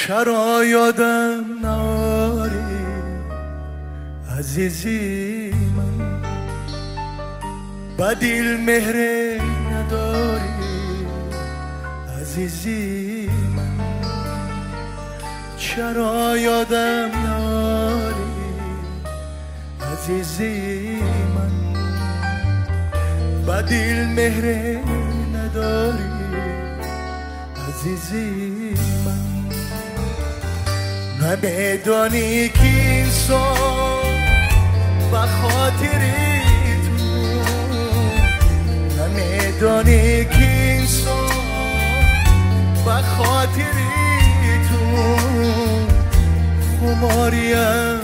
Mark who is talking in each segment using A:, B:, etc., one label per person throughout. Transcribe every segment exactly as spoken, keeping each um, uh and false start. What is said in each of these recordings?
A: چرا یادم ناری عزیزی من، بدیل مهر نداری عزیزی من. چرا یادم ناری عزیزی من، بدیل مهر نداری عزیزی من. نمیدانی که این سال به خاطری تو، نمیدانی که این سال به خاطری تو، خماریم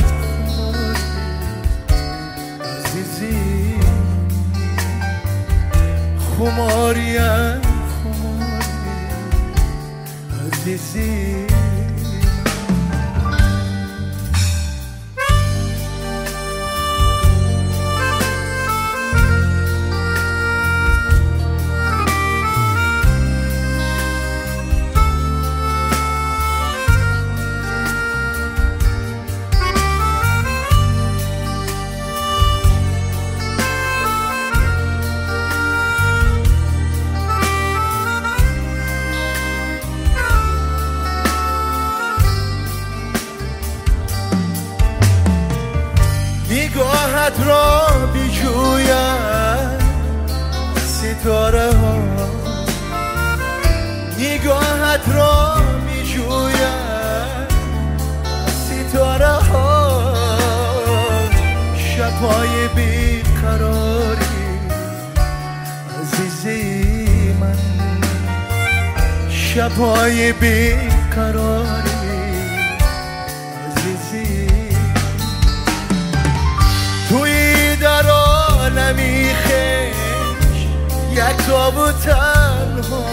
A: عزیزی، خماریم عزیزی. نگاهت را بیجوید ستاره ها، نگاهت را بیجوید ستاره ها. شبهای بیقراری عزیزی من، شبهای بیقراری عزیزی. توی در عالمی خویش یک تاب تنها،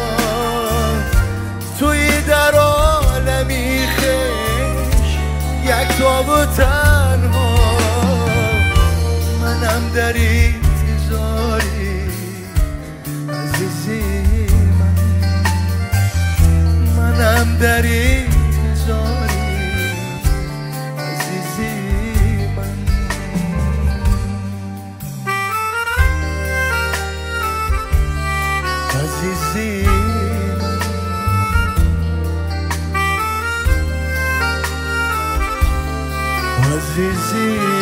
A: توی در عالمی خویش یک تاب تنها. منم در انتظاری عزیزی من، منم در انتظاری عزیزی من. عزیزی من، عزیزی